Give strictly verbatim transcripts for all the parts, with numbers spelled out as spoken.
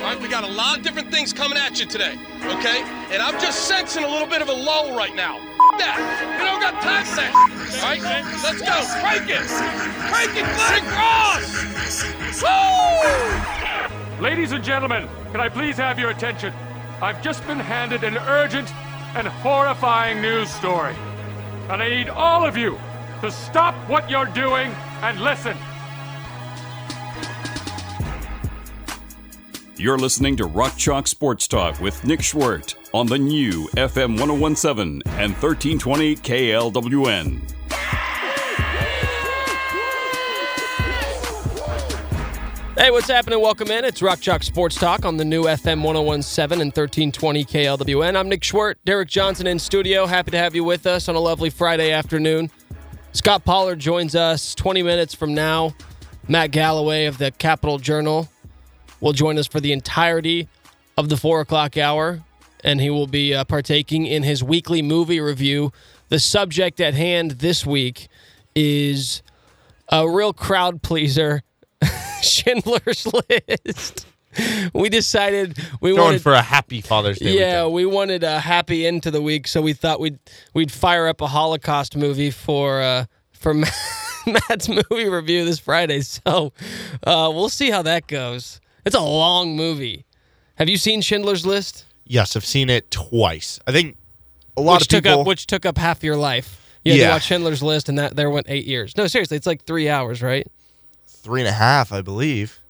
All right, we got a lot of different things coming at you today, okay? And I'm just sensing a little bit of a lull right now. F that. We don't got time for that. All right, let's go. Crank it. Crank it, Glenn Cross. Woo! Ladies and gentlemen, can I please have your attention? I've just been handed an urgent and horrifying news story. And I need all of you to stop what you're doing and listen. You're listening to Rock Chalk Sports Talk with Nick Schwerdt on the new F M one oh one point seven and thirteen twenty K L W N. Hey, what's happening? Welcome in. It's Rock Chalk Sports Talk on the new F M one oh one point seven and thirteen twenty K L W N. I'm Nick Schwerdt, Derek Johnson in studio. Happy to have you with us on a lovely Friday afternoon. Scott Pollard joins us twenty minutes from now. Matt Galloway of the Capital Journal will join us for the entirety of the four o'clock hour, and he will be uh, partaking in his weekly movie review. The subject at hand this week is a real crowd pleaser, Schindler's List. We decided we Going wanted for a happy Father's Day Yeah, weekend. we wanted a happy end to the week, so we thought we'd we'd fire up a Holocaust movie for uh, for Matt's movie review this Friday. So uh, we'll see how that goes. It's a long movie. Have you seen Schindler's List? Yes, I've seen it twice. I think a lot which of took people... Up, which took up half your life. You had Yeah. to watch Schindler's List, and that there went eight years. No, seriously, it's like three hours, right? Three and a half, I believe.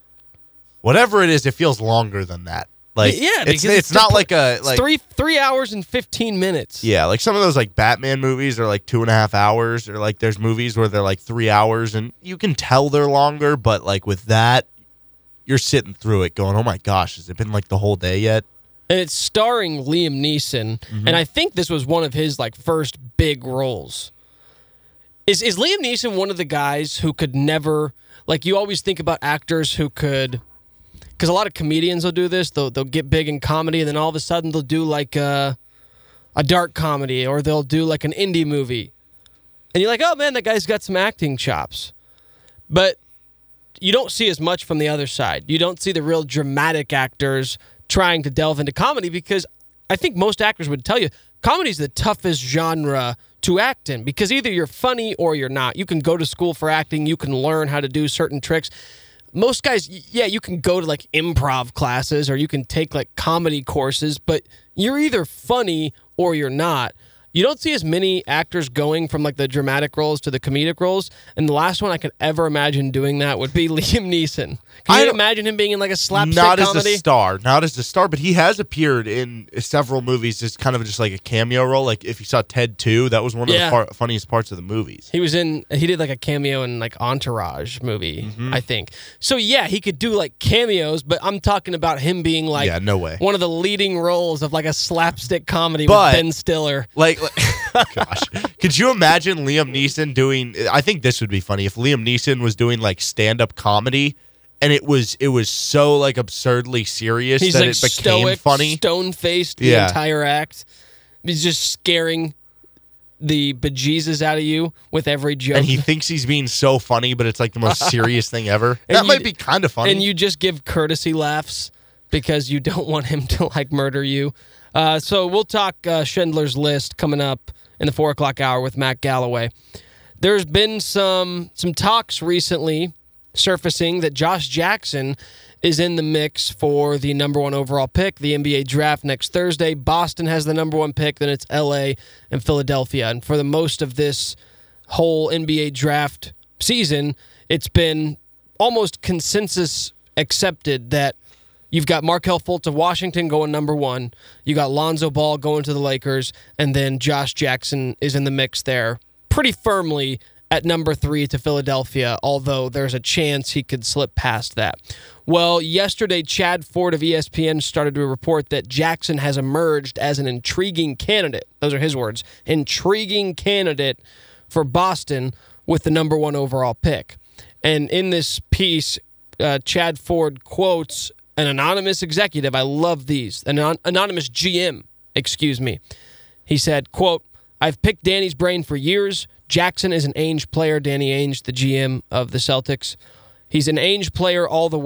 Whatever it is, it feels longer than that. Like, yeah, it's, because it's, it's not the- like a... It's like three three hours and fifteen minutes. Yeah, like some of those like Batman movies are like two and a half hours, or like there's movies where they're like three hours, and you can tell they're longer, but like with that, you're sitting through it going, oh my gosh, has it been like the whole day yet? And it's starring Liam Neeson, Mm-hmm. and I think this was one of his like first big roles. Is is Liam Neeson one of the guys who could never, like, you always think about actors who could, because a lot of comedians will do this, they'll they'll get big in comedy, and then all of a sudden they'll do like a, a dark comedy, or they'll do like an indie movie, and you're like, oh man, that guy's got some acting chops, but you don't see as much from the other side. You don't see the real dramatic actors trying to delve into comedy, because I think most actors would tell you comedy's the toughest genre to act in, because either you're funny or you're not. You can go to school for acting. You can learn how to do certain tricks. Most guys, yeah, you can go to like improv classes, or you can take like comedy courses, but you're either funny or you're not. You don't see as many actors going from like the dramatic roles to the comedic roles, and the last one I could ever imagine doing that would be Liam Neeson. Can I you don't- imagine him being in like a slapstick Not comedy? as a star, not as a star, but he has appeared in several movies as kind of just like a cameo role. Like if you saw Ted two, that was one of Yeah. the far, funniest parts of the movies. He was in, he did like a cameo in like Entourage movie, Mm-hmm. I think. So yeah, he could do like cameos, but I'm talking about him being like Yeah, no way. one of the leading roles of like a slapstick comedy But- with Ben Stiller. Like, like gosh, could you imagine Liam Neeson doing? I think this would be funny if Liam Neeson was doing like stand-up comedy, and it was it was so like absurdly serious He's that like it became stoic, funny. stone-faced the Yeah. entire act. He's just scaring the bejesus out of you with every joke. And he thinks he's being so funny, but it's like the most serious thing ever. And That you- might be kind of funny. And you just give courtesy laughs because you don't want him to like murder you. Uh, so we'll talk uh, Schindler's List coming up in the four o'clock hour with Matt Galloway. There's been some some talks recently surfacing that Josh Jackson is in the mix for the number one overall pick, the N B A draft next Thursday. Boston has the number one pick, then it's L A and Philadelphia. And for the most of this whole N B A draft season, it's been almost consensus accepted that you've got Markelle Fultz of Washington going number one, you got Lonzo Ball going to the Lakers, and then Josh Jackson is in the mix there pretty firmly at number three to Philadelphia, although there's a chance he could slip past that. Well, yesterday, Chad Ford of E S P N started to report that Jackson has emerged as an intriguing candidate. Those are his words. Intriguing candidate for Boston with the number one overall pick. And in this piece, uh, Chad Ford quotes an anonymous executive. I love these. An anon- anonymous G M, excuse me. He said, quote, I've picked Danny's brain for years. Jackson is an Ainge player. Danny Ainge, the G M of the Celtics. He's an Ainge player all the way.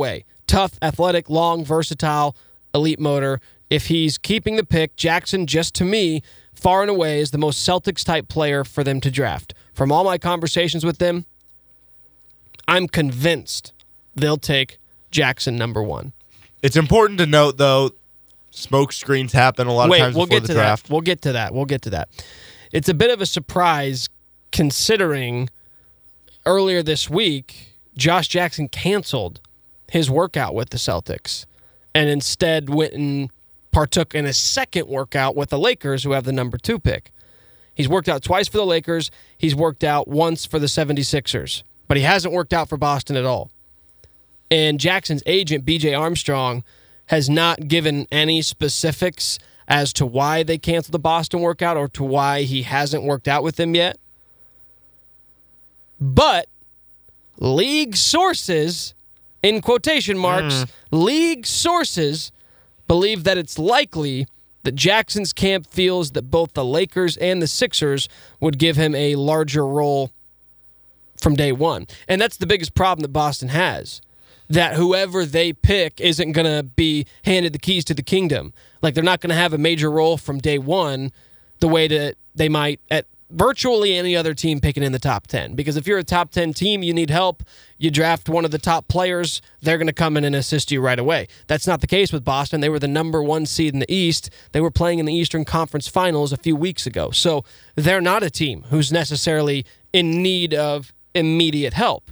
Tough, athletic, long, versatile, elite motor. If he's keeping the pick, Jackson, just to me, far and away is the most Celtics-type player for them to draft. From all my conversations with them, I'm convinced they'll take Jackson number one. It's important to note, though, smoke screens happen a lot Wait, of times we'll before get the to draft. that. We'll get to that. We'll get to that. It's a bit of a surprise considering earlier this week, Josh Jackson canceled his workout with the Celtics and instead went and partook in a second workout with the Lakers, who have the number two pick. He's worked out twice for the Lakers. He's worked out once for the seventy-sixers, but he hasn't worked out for Boston at all. And Jackson's agent, B J Armstrong, has not given any specifics as to why they canceled the Boston workout or to why he hasn't worked out with them yet. But league sources, in quotation marks, mm. league sources believe that it's likely that Jackson's camp feels that both the Lakers and the Sixers would give him a larger role from day one. And that's the biggest problem that Boston has, that whoever they pick isn't going to be handed the keys to the kingdom. Like, they're not going to have a major role from day one the way that they might at virtually any other team picking in the top ten. Because if you're a top ten team, you need help, you draft one of the top players, they're going to come in and assist you right away. That's not the case with Boston. They were the number one seed in the East. They were playing in the Eastern Conference Finals a few weeks ago. So they're not a team who's necessarily in need of immediate help.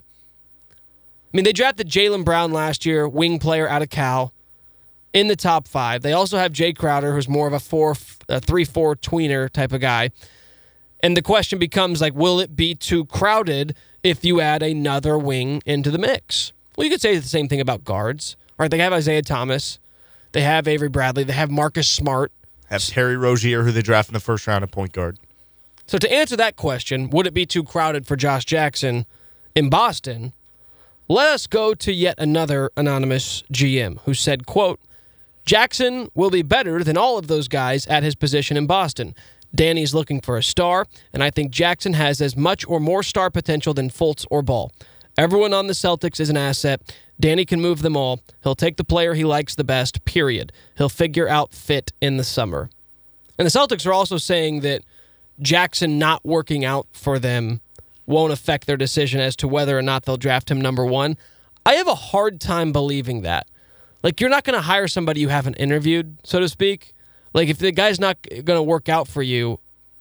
I mean, they drafted Jaylen Brown last year, wing player out of Cal, in the top five. They also have Jay Crowder, who's more of a four, a three four tweener type of guy. And the question becomes, like, will it be too crowded if you add another wing into the mix? Well, you could say the same thing about guards. Right? They have Isaiah Thomas. They have Avery Bradley. They have Marcus Smart. Have Terry Rozier, who they draft in the first round at point guard. So to answer that question, would it be too crowded for Josh Jackson in Boston? Let us go to yet another anonymous G M who said, quote, Jackson will be better than all of those guys at his position in Boston. Danny's looking for a star, and I think Jackson has as much or more star potential than Fultz or Ball. Everyone on the Celtics is an asset. Danny can move them all. He'll take the player he likes the best, period. He'll figure out fit in the summer. And the Celtics are also saying that Jackson not working out for them won't affect their decision as to whether or not they'll draft him number one. I have a hard time believing that. Like, you're not going to hire somebody you haven't interviewed, so to speak. Like, if the guy's not going to work out for you,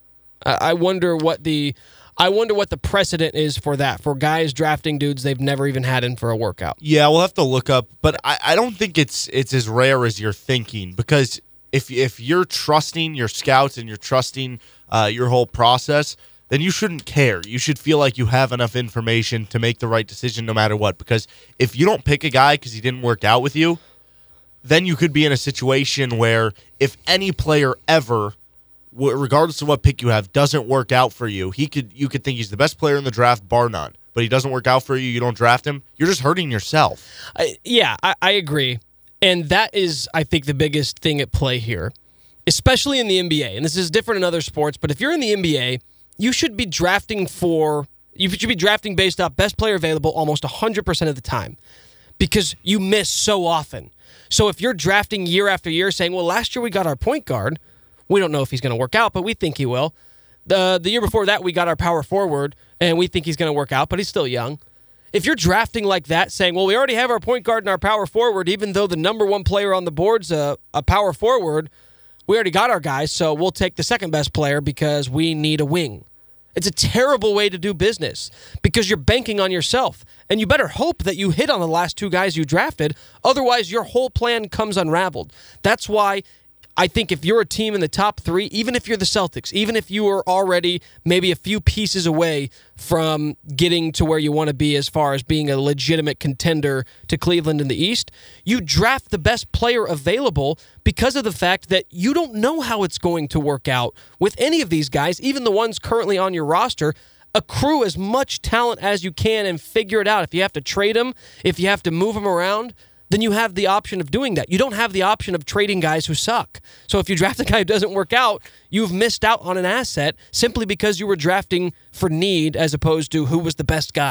I wonder what the I wonder what the precedent is for that, for guys drafting dudes they've never even had in for a workout. Yeah, we'll have to look up, but I, I don't think it's it's as rare as you're thinking, because if if you're trusting your scouts and you're trusting uh, your whole process, then you shouldn't care. You should feel like you have enough information to make the right decision no matter what, because if you don't pick a guy because he didn't work out with you, then you could be in a situation where if any player ever, regardless of what pick you have, doesn't work out for you, he could you could think he's the best player in the draft, bar none. But he doesn't work out for you, you don't draft him, you're just hurting yourself. I, yeah, I, I agree. And that is, I think, the biggest thing at play here, especially in the N B A. And this is different in other sports, but if you're in the N B A, you should be drafting for, you should be drafting based off best player available almost one hundred percent of the time, because you miss so often. So if you're drafting year after year saying, well, last year we got our point guard, we don't know if he's going to work out, but we think he will. The the year before that, we got our power forward, and we think he's going to work out, but he's still young. If you're drafting like that, saying, well, we already have our point guard and our power forward, even though the number one player on the board's a, a power forward, we already got our guys, so we'll take the second best player because we need a wing. It's a terrible way to do business because you're banking on yourself, and you better hope that you hit on the last two guys you drafted. Otherwise, your whole plan comes unraveled. That's why I think if you're a team in the top three, even if you're the Celtics, even if you are already maybe a few pieces away from getting to where you want to be as far as being a legitimate contender to Cleveland in the East, you draft the best player available because of the fact that you don't know how it's going to work out with any of these guys, even the ones currently on your roster. Accrue as much talent as you can and figure it out. If you have to trade them, if you have to move them around, then you have the option of doing that. You don't have the option of trading guys who suck. So if you draft a guy who doesn't work out, you've missed out on an asset simply because you were drafting for need as opposed to who was the best guy.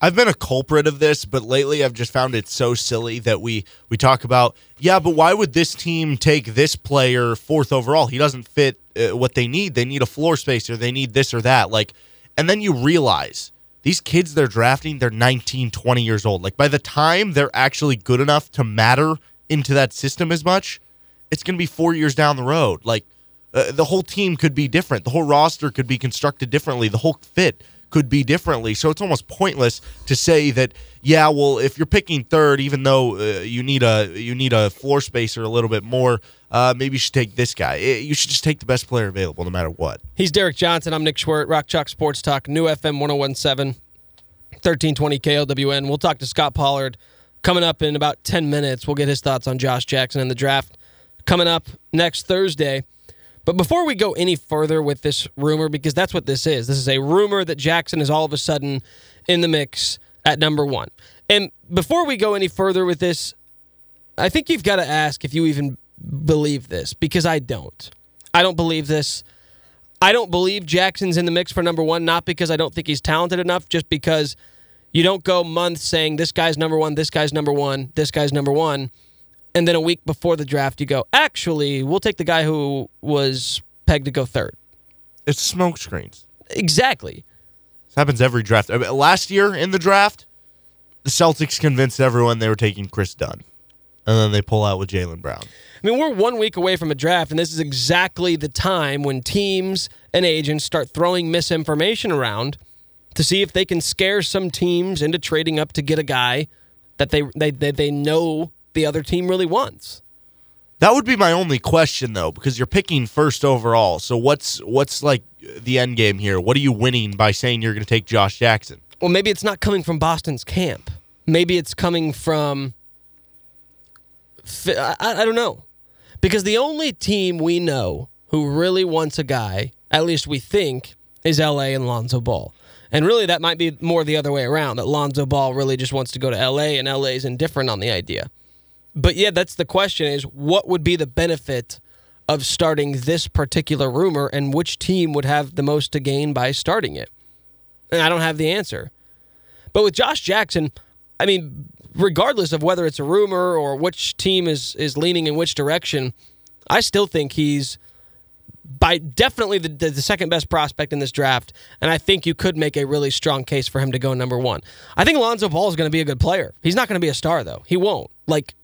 I've been a culprit of this, but lately I've just found it so silly that we we talk about, yeah, but why would this team take this player fourth overall? He doesn't fit uh, what they need. They need a floor spacer. They need this or that. Like, and then you realize these kids they're drafting, they're nineteen, twenty years old. Like, by the time they're actually good enough to matter into that system as much, it's going to be four years down the road. Like, uh, the whole team could be different. The whole roster could be constructed differently. The whole fit could be differently. So it's almost pointless to say that, yeah, well, if you're picking third, even though uh, you need a you need a floor spacer a little bit more, uh, maybe you should take this guy. You should just take the best player available no matter what. He's Derek Johnson. I'm Nick Schwert, Rock Chalk Sports Talk, New F M one oh one point seven, thirteen twenty K L W N. We'll talk to Scott Pollard coming up in about ten minutes. We'll get his thoughts on Josh Jackson and the draft coming up next Thursday. But before we go any further with this rumor, because that's what this is, this is a rumor that Jackson is all of a sudden in the mix at number one. And before we go any further with this, I think you've got to ask if you even believe this, because I don't. I don't believe this. I don't believe Jackson's in the mix for number one, not because I don't think he's talented enough, just because you don't go months saying this guy's number one, this guy's number one, this guy's number one, and then a week before the draft, you go, actually, we'll take the guy who was pegged to go third. It's smoke screens. Exactly. This happens every draft. I mean, last year in the draft, the Celtics convinced everyone they were taking Chris Dunn. And then they pull out with Jaylen Brown. I mean, we're one week away from a draft, and this is exactly the time when teams and agents start throwing misinformation around to see if they can scare some teams into trading up to get a guy that they they they, they know the other team really wants. That would be my only question, though, because you're picking first overall. So what's what's like the end game here? What are you winning by saying you're going to take Josh Jackson? Well, maybe it's not coming from Boston's camp. Maybe it's coming from, I, I don't know. Because the only team we know who really wants a guy, at least we think, is L A and Lonzo Ball. And really that might be more the other way around, that Lonzo Ball really just wants to go to L A and L A is indifferent on the idea. But yeah, that's the question is, what would be the benefit of starting this particular rumor and which team would have the most to gain by starting it? And I don't have the answer. But with Josh Jackson, I mean, regardless of whether it's a rumor or which team is, is leaning in which direction, I still think he's by definitely the, the, the second best prospect in this draft, and I think you could make a really strong case for him to go number one. I think Lonzo Ball is going to be a good player. He's not going to be a star, though. He won't. Like,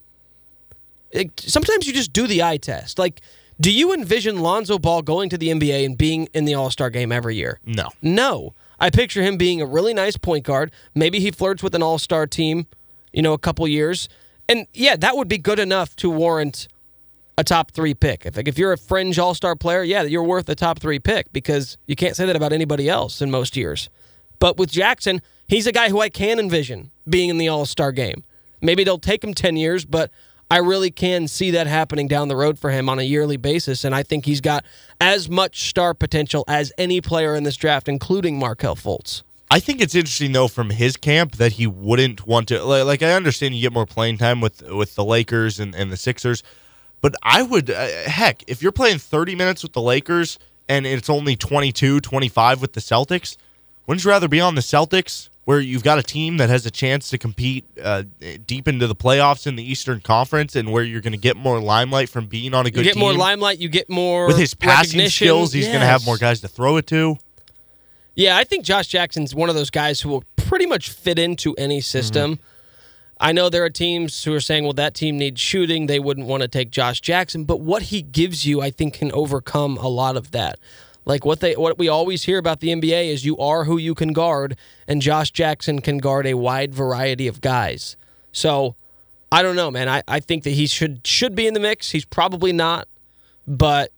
It, sometimes you just do the eye test. Like, do you envision Lonzo Ball going to the N B A and being in the All-Star game every year? No. No. I picture him being a really nice point guard. Maybe he flirts with an All-Star team, you know, a couple years. And, yeah, that would be good enough to warrant a top three pick. If, like, if you're a fringe All-Star player, yeah, you're worth a top three pick because you can't say that about anybody else in most years. But with Jackson, he's a guy who I can envision being in the All-Star game. Maybe it'll take him ten years, but I really can see that happening down the road for him on a yearly basis, and I think he's got as much star potential as any player in this draft, including Markelle Fultz. I think it's interesting, though, from his camp that he wouldn't want to. Like, I understand you get more playing time with, with the Lakers and, and the Sixers, but I would, uh, heck, if you're playing thirty minutes with the Lakers and it's only twenty-two, twenty-five with the Celtics, wouldn't you rather be on the Celtics, where you've got a team that has a chance to compete uh, deep into the playoffs in the Eastern Conference, and where you're going to get more limelight from being on a good team? You get team. more limelight, you get more with his passing skills, he's yes. going to have more guys to throw it to. Yeah, I think Josh Jackson's one of those guys who will pretty much fit into any system. Mm-hmm. I know there are teams who are saying, well, that team needs shooting. They wouldn't want to take Josh Jackson. But what he gives you, I think, can overcome a lot of that. Like what they, what we always hear about the N B A is you are who you can guard, and Josh Jackson can guard a wide variety of guys. So, I don't know, man. I, I think that he should should be in the mix. He's probably not, but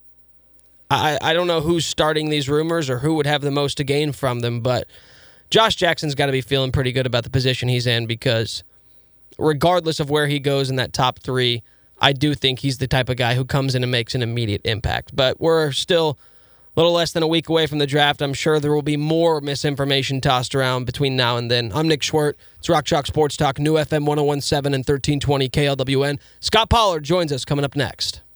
I, I don't know who's starting these rumors or who would have the most to gain from them, but Josh Jackson's got to be feeling pretty good about the position he's in because regardless of where he goes in that top three, I do think he's the type of guy who comes in and makes an immediate impact. But we're still a little less than a week away from the draft. I'm sure there will be more misinformation tossed around between now and then. I'm Nick Schwert. It's Rock Chalk Sports Talk, New F M one oh one point seven and thirteen twenty K L W N. Scott Pollard joins us coming up next.